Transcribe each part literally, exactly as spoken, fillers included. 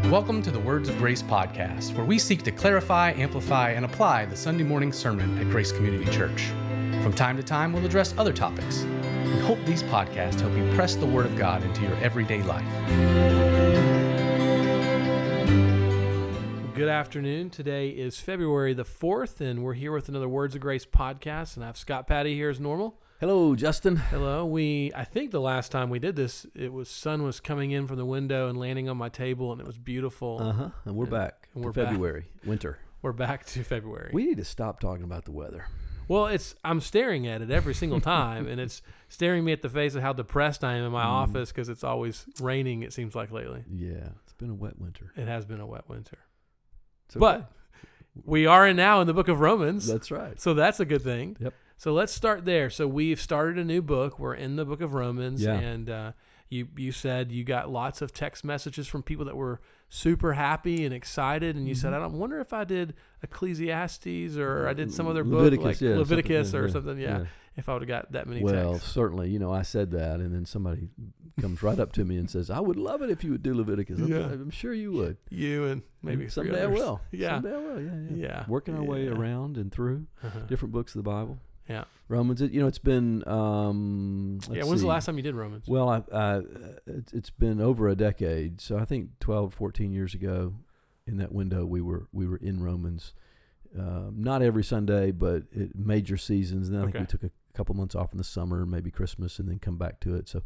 Welcome to the Words of Grace podcast, where we seek to clarify, amplify, and apply the Sunday morning sermon at Grace Community Church. From time to time, we'll address other topics. We hope these podcasts help you press the Word of God into your everyday life. Good afternoon. Today is February the fourth, and we're here with another Words of Grace podcast, and I have Scott Patty here as normal. Hello, Justin. Hello. We, I think the last time we did this, it was sun was coming in from the window and landing on my table, and it was beautiful. Uh-huh. And we're and, back and we're to February, back. winter. We're back to February. We need to stop talking about the weather. Well, it's I'm staring at it every single time, and it's staring me at the face of how depressed I am in my mm. office because it's always raining, it seems like lately. Yeah, it's been a wet winter. It has been a wet winter. Okay. But we are in now in the book of Romans. That's right. So that's a good thing. Yep. So let's start there. So we've started a new book. We're in the book of Romans, yeah. and uh, you you said you got lots of text messages from people that were super happy and excited, and you mm-hmm. said, I don't wonder if I did Ecclesiastes or I did some other Leviticus, book like yeah, Leviticus something, or yeah, something. Yeah, yeah. If I would have got that many well, texts. certainly, you know, I said that, and then somebody comes right up to me and says, I would love it if you would do Leviticus. I'm, yeah. I'm sure you would. You and maybe and someday others. I will. Yeah. Someday I will, yeah, yeah. yeah. Working our yeah. way around and through uh-huh. different books of the Bible. Yeah. Romans, it, you know, it's been, um, let's Yeah, when's see. the last time you did Romans? Well, I, I, it's, it's been over a decade. So I think twelve, fourteen years ago in that window, we were we were in Romans. Uh, not every Sunday, but it, major seasons. And then I okay. think we took a couple months off in the summer, maybe Christmas, and then come back to it. So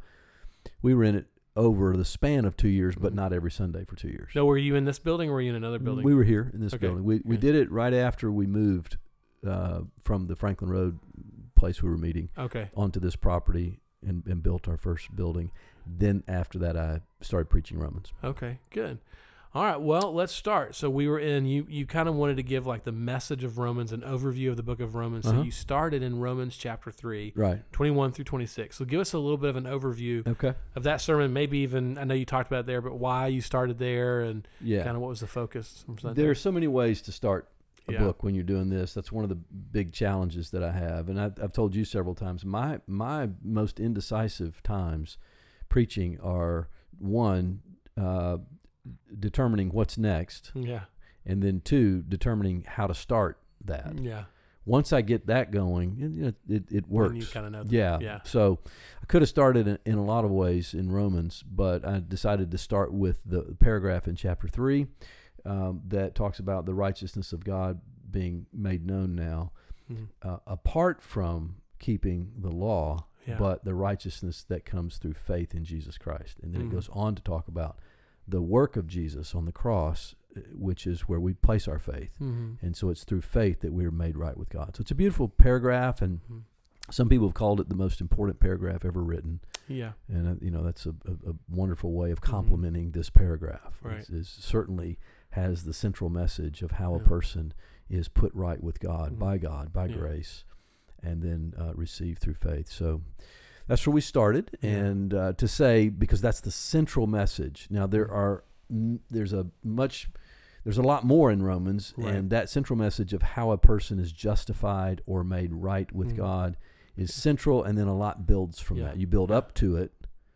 we were in it over the span of two years, but not every Sunday for two years. So were you in this building or were you in another building? We were here in this okay. building. We okay. we did it right after we moved uh, from the Franklin Road place we were meeting okay. onto this property and, and built our first building. Then after that, I started preaching Romans. Okay, good. All right, well, let's start. So we were in, you, you kind of wanted to give like the message of Romans, an overview of the book of Romans. So uh-huh. you started in Romans chapter three, right, twenty-one through twenty-six. So give us a little bit of an overview okay. of that sermon, maybe even, I know you talked about it there, but why you started there and yeah. kind of what was the focus from Sunday. There are so many ways to start a yeah. book when you're doing this. That's one of the big challenges that I have. And I've, I've told you several times, my my most indecisive times preaching are, one, uh, determining what's next. Yeah. And then two, determining how to start that. Yeah. Once I get that going, you know, it, it works. And you kind of know that. Yeah. Yeah. So I could have started in, in a lot of ways in Romans, but I decided to start with the paragraph in chapter three um, that talks about the righteousness of God being made known now, mm-hmm. uh, apart from keeping the law, yeah. but the righteousness that comes through faith in Jesus Christ. And then mm-hmm. it goes on to talk about the work of Jesus on the cross, which is where we place our faith. Mm-hmm. And so it's through faith that we're made right with God. So it's a beautiful paragraph, and mm-hmm. some people have called it the most important paragraph ever written. Yeah. And, uh, you know, that's a, a, a wonderful way of complimenting mm-hmm. this paragraph. Right. It certainly has the central message of how yeah. a person is put right with God, mm-hmm. by God, by yeah. grace, and then uh, received through faith. So that's where we started, yeah. and uh, to say, because that's the central message. Now, there are there's a much there's a lot more in Romans, right. and that central message of how a person is justified or made right with mm-hmm. God is central, and then a lot builds from yeah. that. You build yeah. up to it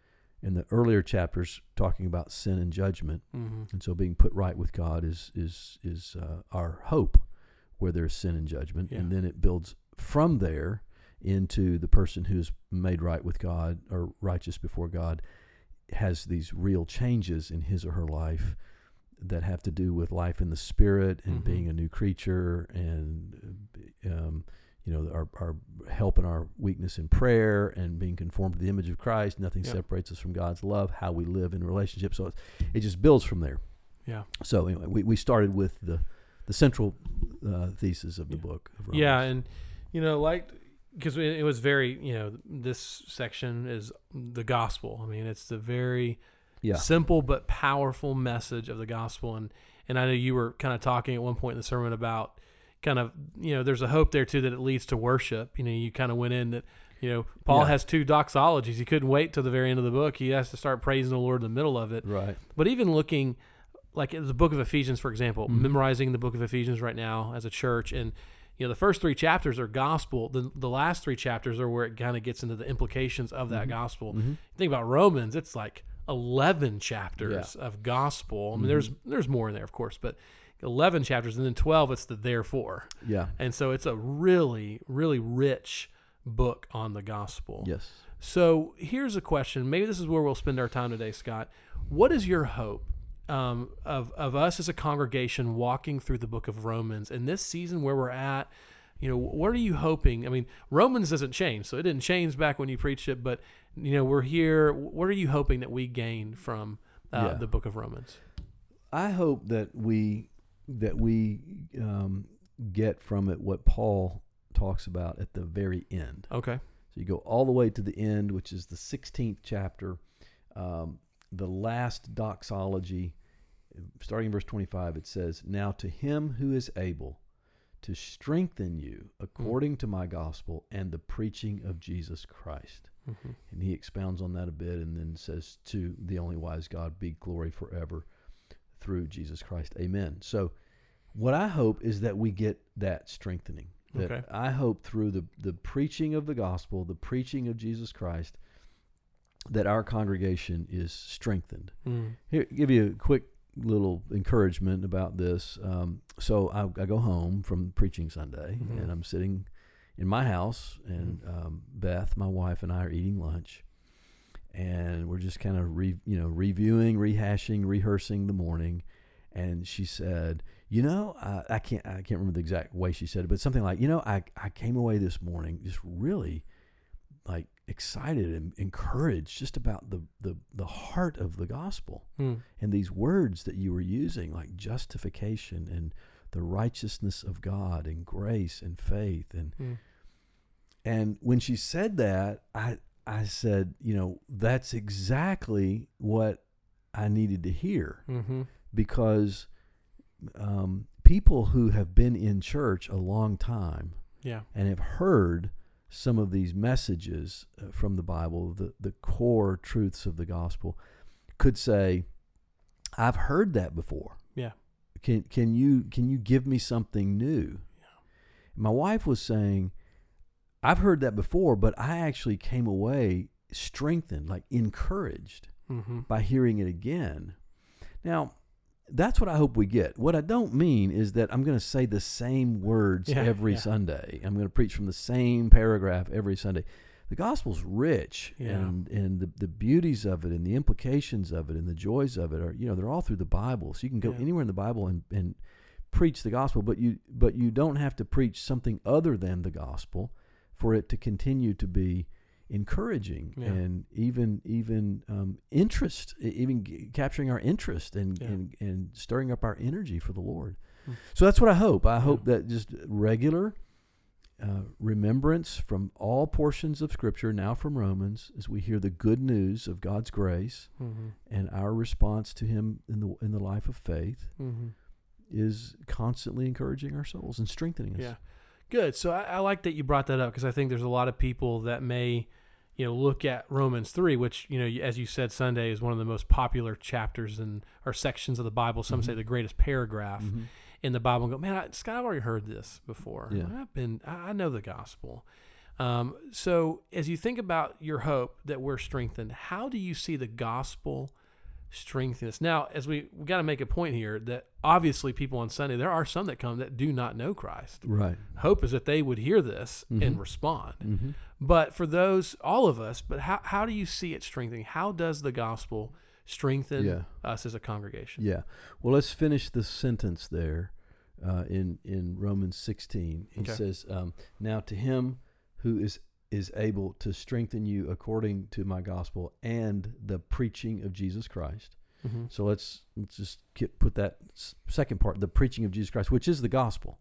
in the earlier chapters, talking about sin and judgment, mm-hmm. and so being put right with God is is is uh, our hope where there's sin and judgment, yeah. and then it builds from there into the person who's made right with God or righteous before God has these real changes in his or her life that have to do with life in the Spirit and mm-hmm. being a new creature, and um, you know, our, our help in our weakness in prayer and being conformed to the image of Christ. Nothing yep. separates us from God's love, how we live in relationships. So it, it just builds from there. Yeah. So anyway, we, we started with the the central uh, thesis of the yeah. book of Romans. Yeah, and you know, like, because it was very, you know, this section is the gospel. I mean, it's the very yeah. simple but powerful message of the gospel. And, and I know you were kind of talking at one point in the sermon about kind of, you know, there's a hope there too that it leads to worship. You know, you kind of went in that, you know, Paul yeah. has two doxologies. He couldn't wait till the very end of the book. He has to start praising the Lord in the middle of it. Right. But even looking like the book of Ephesians, for example, mm-hmm. memorizing the book of Ephesians right now as a church, and you know, the first three chapters are gospel. The the last three chapters are where it kind of gets into the implications of that mm-hmm. gospel. Mm-hmm. Think about Romans, it's like eleven chapters Yeah. of gospel. I mean, Mhm. there's there's more in there, of course, but eleven chapters, and then twelve, it's the therefore. Yeah. And so it's a really, really rich book on the gospel. Yes. So here's a question. Maybe this is where we'll spend our time today, Scott. What is your hope um, of, of us as a congregation walking through the book of Romans in this season where we're at? You know, what are you hoping? I mean, Romans doesn't change, so it didn't change back when you preached it, but, you know, we're here. What are you hoping that we gain from uh, Yeah. the book of Romans? I hope that we that we um, get from it what Paul talks about at the very end. Okay. So you go all the way to the end, which is the sixteenth chapter, um, the last doxology, starting in verse twenty-five. It says, "Now to him who is able to strengthen you according to my gospel and the preaching of Jesus Christ." Mm-hmm. And he expounds on that a bit and then says, "To the only wise God be glory forever through Jesus Christ. Amen." So what I hope is that we get that strengthening. That Okay. I hope through the, the preaching of the gospel, the preaching of Jesus Christ, that our congregation is strengthened. Mm. Here, give you a quick little encouragement about this. Um, so I, I go home from preaching Sunday, Mhm. and I'm sitting in my house, and um, Beth, my wife, and I are eating lunch, and we're just kind of re, you know reviewing, rehashing, rehearsing the morning. And she said, "You know, I, I can't I can't remember the exact way she said it, but something like, you know, I I came away this morning just really like excited and encouraged just about the the the heart of the gospel." Mm. And these words that you were using, like justification and the righteousness of God and grace and faith. And Mm. and when she said that, I I said, you know, that's exactly what I needed to hear, Mm-hmm. because um, people who have been in church a long time Yeah. and have heard some of these messages uh, from the Bible, the, the core truths of the gospel, could say, "I've heard that before. Yeah. Can can you can you give me something new?" Yeah. My wife was saying, "I've heard that before, but I actually came away strengthened, like encouraged Mm-hmm. by hearing it again." Now, that's what I hope we get. What I don't mean is that I'm going to say the same words Yeah, every yeah. Sunday. I'm going to preach from the same paragraph every Sunday. The gospel's rich, Yeah. and and the, the beauties of it and the implications of it and the joys of it are, you know, they're all through the Bible. So you can go Yeah. anywhere in the Bible and, and preach the gospel, but you but you don't have to preach something other than the gospel for it to continue to be encouraging Yeah. and even even um, interest, e- even g- capturing our interest and, Yeah. and and stirring up our energy for the Lord. Hmm. So that's what I hope. I hope that just regular uh, remembrance from all portions of Scripture, now from Romans, as we hear the good news of God's grace Mm-hmm. and our response to Him in the in the life of faith, Mm-hmm. is constantly encouraging our souls and strengthening us. Yeah. Good. So I, I like that you brought that up, because I think there's a lot of people that may, you know, look at Romans three, which, you know, as you said, Sunday is one of the most popular chapters and or sections of the Bible. Some Mhm. say the greatest paragraph Mhm. in the Bible, and go, man, I, Scott, I've already heard this before. Yeah. I've been, I, I know the gospel. Um, so as you think about your hope that we're strengthened, how do you see the gospel strengthen us? Now, as we, we got to make a point here that obviously people on Sunday, there are some that come that do not know Christ. Right. Hope is that they would hear this and Mhm. respond. Mm-hmm. But for those, all of us, but how, how do you see it strengthening? How does the gospel strengthen Yeah. us as a congregation? Yeah. Well, let's finish the sentence there uh, in in Romans sixteen. He Okay. says, um, "Now to him who is is able to strengthen you according to my gospel and the preaching of Jesus Christ." Mm-hmm. So let's let's just get, put that s- second part, the preaching of Jesus Christ, which is the gospel.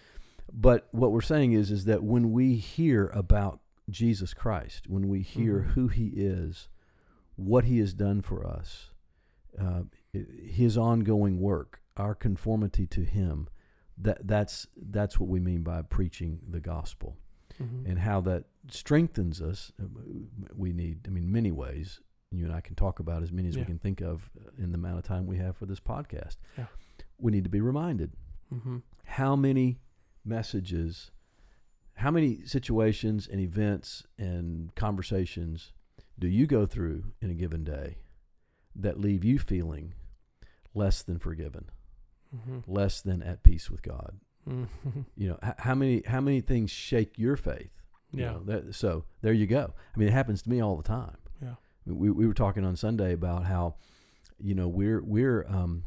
But what we're saying is is that when we hear about Jesus Christ, when we hear Mhm. who He is, what He has done for us, uh, i- His ongoing work, our conformity to Him, that that's that's what we mean by preaching the gospel, Mm-hmm. and how that strengthens us. uh, We need, I mean, many ways. You and I can talk about as many as Yeah. we can think of in the amount of time we have for this podcast. Yeah. We need to be reminded Mm-hmm. how many messages, how many situations and events and conversations do you go through in a given day that leave you feeling less than forgiven, Mm-hmm. less than at peace with God? Mm-hmm. You know, h- how many how many things shake your faith? You Yeah. know, that, so there you go. I mean, it happens to me all the time. Yeah. We we were talking on Sunday about how, you know, we're we're um,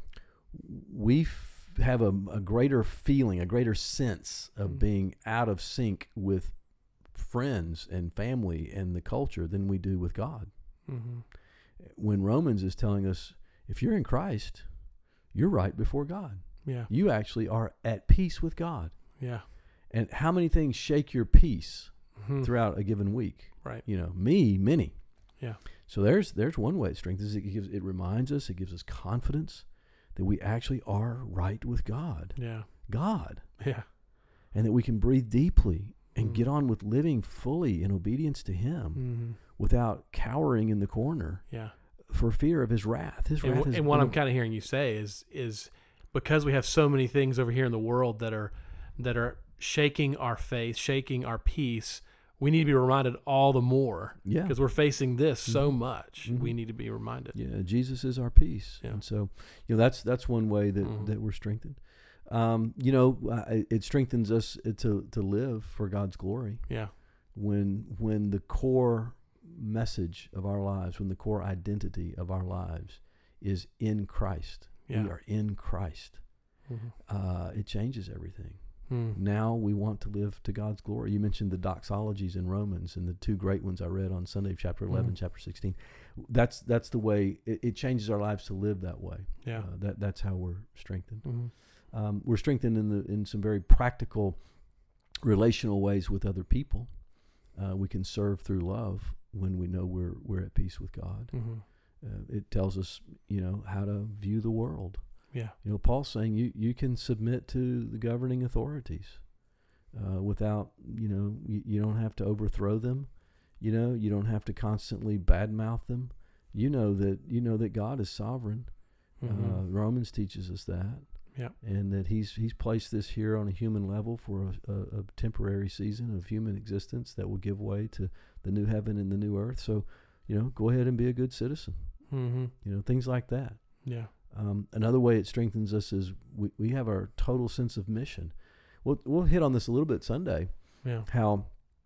we f- have a, a greater feeling, a greater sense of Mm. being out of sync with friends and family and the culture than we do with God. Mm-hmm. When Romans is telling us, if you're in Christ, you're right before God. Yeah. You actually are at peace with God. Yeah. And how many things shake your peace Mm-hmm. throughout a given week? Right. You know, me, many. Yeah. So there's there's one way it strengthens. It gives it reminds us, it gives us confidence that we actually are right with God. Yeah. God. Yeah. And that we can breathe deeply and Mm. get on with living fully in obedience to Him Mm-hmm. without cowering in the corner Yeah. for fear of His wrath. His And, wrath w- is and what you I'm know, kind of hearing you say is is because we have so many things over here in the world that are that are shaking our faith, shaking our peace, we need to be reminded all the more yeah. because we're facing this so Mhm. much. Mhm. We need to be reminded. Yeah, Jesus is our peace, Yeah. and so you know that's that's one way that, Mhm. that we're strengthened. Um, you know, uh, it strengthens us to to live for God's glory Yeah. when when the core message of our lives, when the core identity of our lives is in Christ. Yeah. We are in Christ. Mhm. Uh, it changes everything. Mm. Now we want to live to God's glory. You mentioned the doxologies in Romans and the two great ones I read on Sunday, chapter eleven, Mhm. chapter sixteen. That's that's the way it, it changes our lives to live that way. Yeah. Uh, that that's how we're strengthened. Mhm. Um, we're strengthened in the in some very practical, relational ways with other people. Uh, we can serve through love when we know we're we're at peace with God. Mhm. Uh, it tells us, you know, how to view the world. Yeah. You know, Paul's saying you, you can submit to the governing authorities uh, without, you know, you, you don't have to overthrow them. You know, you don't have to constantly badmouth them. You know that you know that God is sovereign. Mhm. Uh, Romans teaches us that. Yeah. And that he's he's placed this here on a human level for a, a, a temporary season of human existence that will give way to the new heaven and the new earth. So, you know, go ahead and be a good citizen. Mm-hmm. You know, things like that. Yeah. Um, another way it strengthens us is we, we have our total sense of mission. We'll, we'll hit on this a little bit Sunday, Yeah. how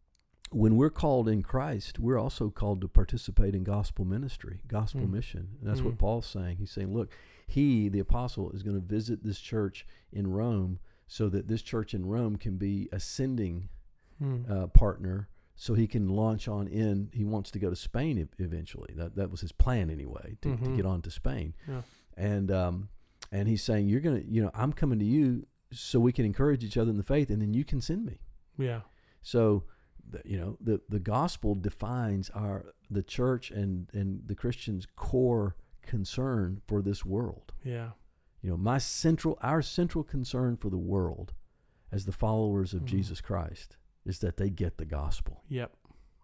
when we're called in Christ, we're also called to participate in gospel ministry, gospel Mm. mission. And that's Mm. what Paul's saying. He's saying, look, he, the apostle, is going to visit this church in Rome so that this church in Rome can be a sending Mm. uh, partner so he can launch on in. He wants to go to Spain e- eventually. That that was his plan anyway, to, Mhm. to get on to Spain. Yeah. And um, and he's saying, you're going to, you know, I'm coming to you so we can encourage each other in the faith, and then you can send me. Yeah. So, the, you know, the, the gospel defines our the church and, and the Christian's core concern for this world. Yeah. You know, my central, our central concern for the world as the followers of Mhm. Jesus Christ is that they get the gospel. Yep.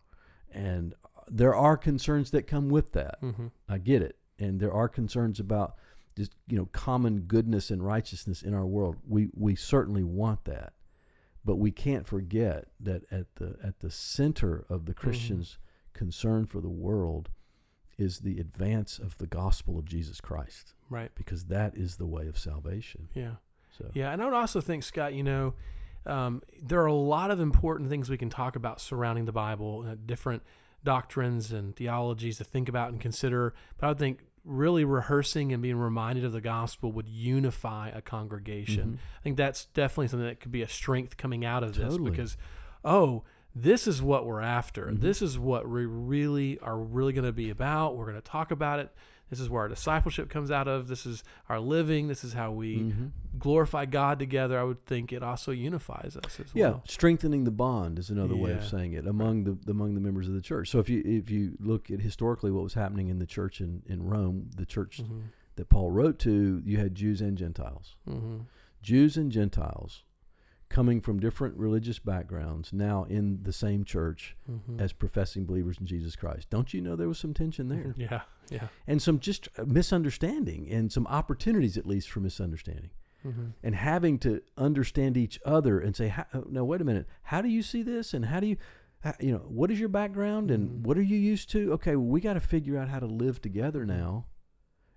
And there are concerns that come with that. Mm-hmm. I get it. And there are concerns about just, you know, common goodness and righteousness in our world. We we certainly want that. But we can't forget that at the at the center of the Christian's concern for the world is the advance of the gospel of Jesus Christ, Right. because that is the way of salvation. Yeah. So Yeah. And I would also think, Scott, you know, um, there are a lot of important things we can talk about surrounding the Bible, uh, different doctrines and theologies to think about and consider. But I would think really rehearsing and being reminded of the gospel would unify a congregation. Mhm. I think that's definitely something that could be a strength coming out of this Totally. because, oh, this is what we're after. Mhm. This is what we really are really going to be about. We're going to talk about it. This is where our discipleship comes out of. This is our living. This is how we Mhm. glorify God together. I would think it also unifies us as Yeah, well. strengthening the bond is another way of Yeah. saying it among the among the members of the church. So if you if you look at historically what was happening in the church in, in Rome, the church Mm-hmm. that Paul wrote to, you had Jews and Gentiles. Mm-hmm. Jews and Gentiles coming from different religious backgrounds now in the same church Mm-hmm. as professing believers in Jesus Christ. Don't you know there was some tension there? Yeah, yeah. And some just misunderstanding and some opportunities at least for misunderstanding. Mm-hmm. And having to understand each other and say, how, no, wait a minute, how do you see this? And how do you, how, you know, what is your background and Mhm. what are you used to? Okay, well, we got to figure out how to live together now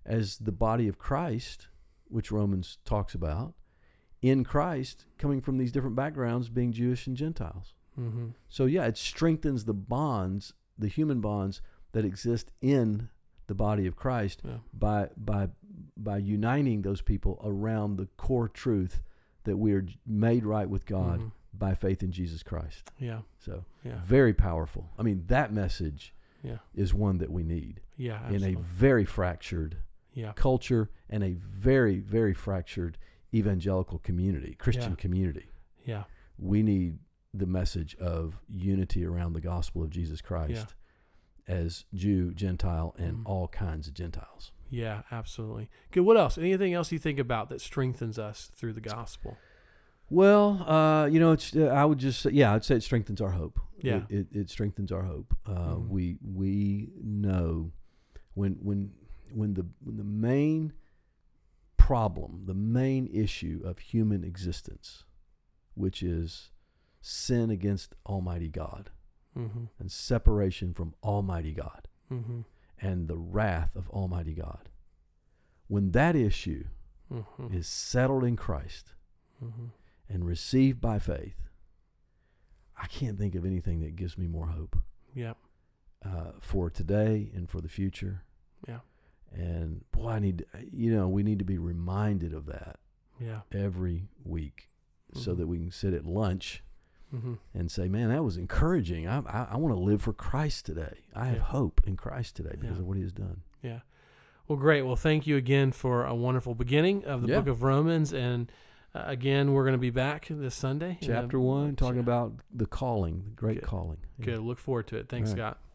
as the body of Christ, which Romans talks about, in Christ, coming from these different backgrounds, being Jewish and Gentiles. Mm-hmm. So yeah, it strengthens the bonds, the human bonds that exist in the body of Christ Yeah. by by by uniting those people around the core truth that we are made right with God Mhm. by faith in Jesus Christ. Yeah. So Yeah. very powerful. I mean, that message Yeah. is one that we need Yeah. in Absolutely. a very fractured yeah. culture and a very, very fractured evangelical community, Christian Yeah. community. Yeah. We need the message of unity around the gospel of Jesus Christ as Jew, Gentile, and Mhm. all kinds of Gentiles. Yeah. Absolutely. Good. What else? Anything else you think about that strengthens us through the gospel? Well, uh, you know, it's. Uh, I would just, say, yeah, I'd say it strengthens our hope. Yeah. it, it, it strengthens our hope. Uh, Mhm. We we know when when when the when the main problem, the main issue of human existence, which is sin against Almighty God Mm-hmm. and separation from Almighty God Mm-hmm. and the wrath of Almighty God, when that issue Mm-hmm. is settled in Christ Mm-hmm. and received by faith, I can't think of anything that gives me more hope Yeah. uh, for today and for the future. Yeah. And boy, I need, you know, we need to be reminded of that Yeah. every week so Mhm. that we can sit at lunch Mm-hmm. and say, man, that was encouraging. I I, I want to live for Christ today. I have Yeah. hope in Christ today because Yeah. of what he has done. Yeah. Well, great. Well, thank you again for a wonderful beginning of the Yeah. book of Romans. And uh, again, we're going to be back this Sunday. Chapter Uh, one, talking yeah. about the calling, the great Good. calling. Yeah. Good. Look forward to it. Thanks, All right. Scott.